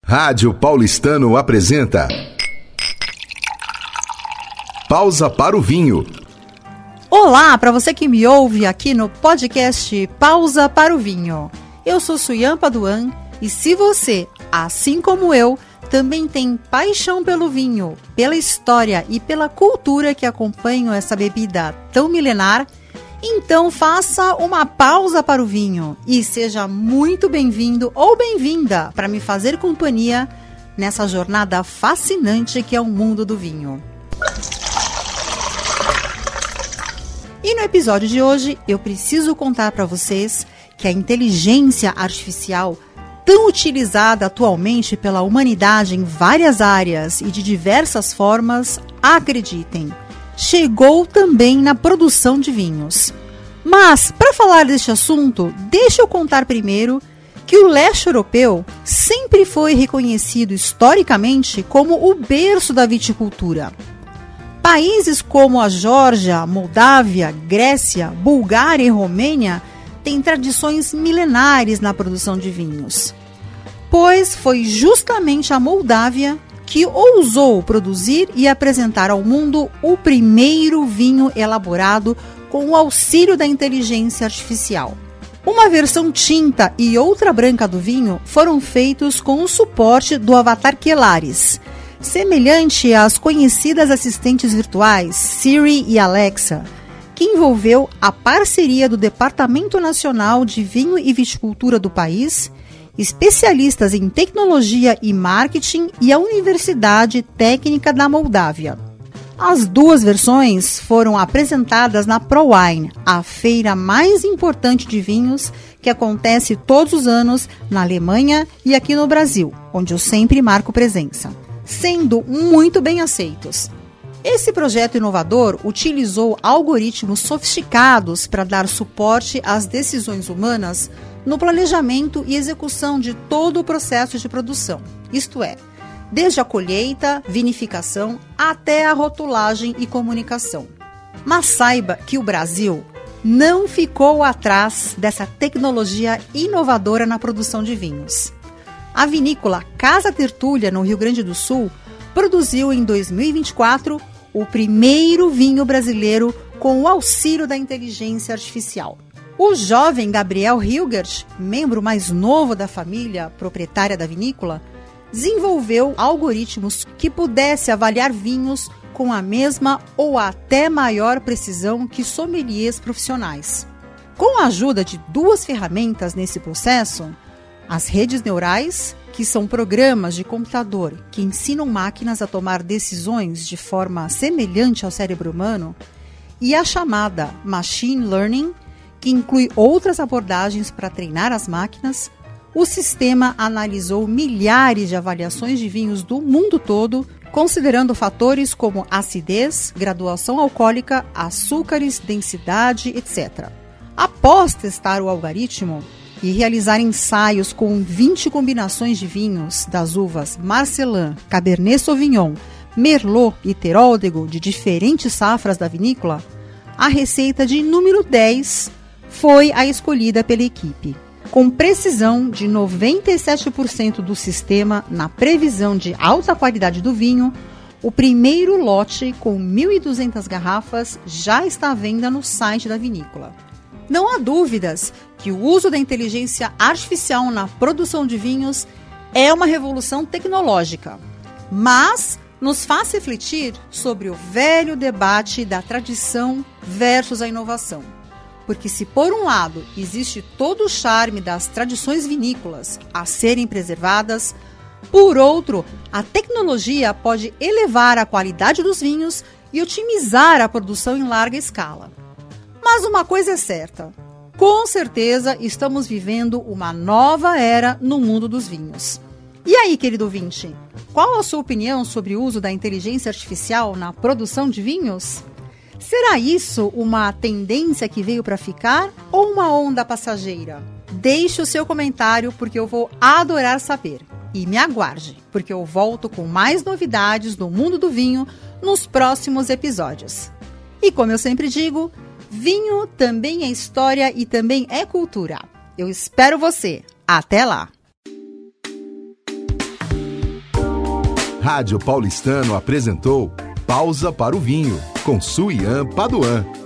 Rádio Paulistano apresenta Pausa para o Vinho. Olá, para você que me ouve aqui no podcast Pausa para o Vinho. Eu sou Suyan Paduan e se você, assim como eu, também tem paixão pelo vinho, pela história e pela cultura que acompanham essa bebida tão milenar, então faça uma pausa para o vinho e seja muito bem-vindo ou bem-vinda para me fazer companhia nessa jornada fascinante que é o mundo do vinho. E no episódio de hoje eu preciso contar para vocês que a inteligência artificial, tão utilizada atualmente pela humanidade em várias áreas e de diversas formas, acreditem, chegou também na produção de vinhos. Mas, para falar deste assunto, deixa eu contar primeiro que o leste europeu sempre foi reconhecido historicamente como o berço da viticultura. Países como a Geórgia, Moldávia, Grécia, Bulgária e Romênia têm tradições milenares na produção de vinhos. Pois foi justamente a Moldávia que ousou produzir e apresentar ao mundo o primeiro vinho elaborado com o auxílio da inteligência artificial. Uma versão tinta e outra branca do vinho foram feitos com o suporte do avatar Qelaris, semelhante às conhecidas assistentes virtuais Siri e Alexa, que envolveu a parceria do Departamento Nacional de Vinho e Viticultura do país, especialistas em tecnologia e marketing e a Universidade Técnica da Moldávia. As duas versões foram apresentadas na ProWein, a feira mais importante de vinhos que acontece todos os anos na Alemanha e aqui no Brasil, onde eu sempre marco presença, sendo muito bem aceitos. Esse projeto inovador utilizou algoritmos sofisticados para dar suporte às decisões humanas no planejamento e execução de todo o processo de produção, isto é, desde a colheita, vinificação, até a rotulagem e comunicação. Mas saiba que o Brasil não ficou atrás dessa tecnologia inovadora na produção de vinhos. A vinícola Casa Tertúlia, no Rio Grande do Sul, produziu em 2024 o primeiro vinho brasileiro com o auxílio da inteligência artificial. O jovem Gabriel Hilgert, membro mais novo da família proprietária da vinícola, desenvolveu algoritmos que pudesse avaliar vinhos com a mesma ou até maior precisão que sommeliers profissionais. Com a ajuda de duas ferramentas nesse processo, as redes neurais, que são programas de computador que ensinam máquinas a tomar decisões de forma semelhante ao cérebro humano, e a chamada Machine Learning, que inclui outras abordagens para treinar as máquinas, o sistema analisou milhares de avaliações de vinhos do mundo todo, considerando fatores como acidez, graduação alcoólica, açúcares, densidade, etc. Após testar o algoritmo e realizar ensaios com 20 combinações de vinhos das uvas Marcelin, Cabernet Sauvignon, Merlot e Teróldego de diferentes safras da vinícola, a receita de número 10 foi a escolhida pela equipe. Com precisão de 97% do sistema na previsão de alta qualidade do vinho, o primeiro lote com 1.200 garrafas já está à venda no site da vinícola. Não há dúvidas que o uso da inteligência artificial na produção de vinhos é uma revolução tecnológica, mas nos faz refletir sobre o velho debate da tradição versus a inovação. Porque se por um lado existe todo o charme das tradições vinícolas a serem preservadas, por outro, a tecnologia pode elevar a qualidade dos vinhos e otimizar a produção em larga escala. Mas uma coisa é certa, com certeza estamos vivendo uma nova era no mundo dos vinhos. E aí, querido ouvinte, qual a sua opinião sobre o uso da inteligência artificial na produção de vinhos? Será isso uma tendência que veio para ficar ou uma onda passageira? Deixe o seu comentário porque eu vou adorar saber. E me aguarde, porque eu volto com mais novidades do mundo do vinho nos próximos episódios. E como eu sempre digo, vinho também é história e também é cultura. Eu espero você. Até lá! Rádio Paulistano apresentou Pausa para o Vinho, com Suian Paduan.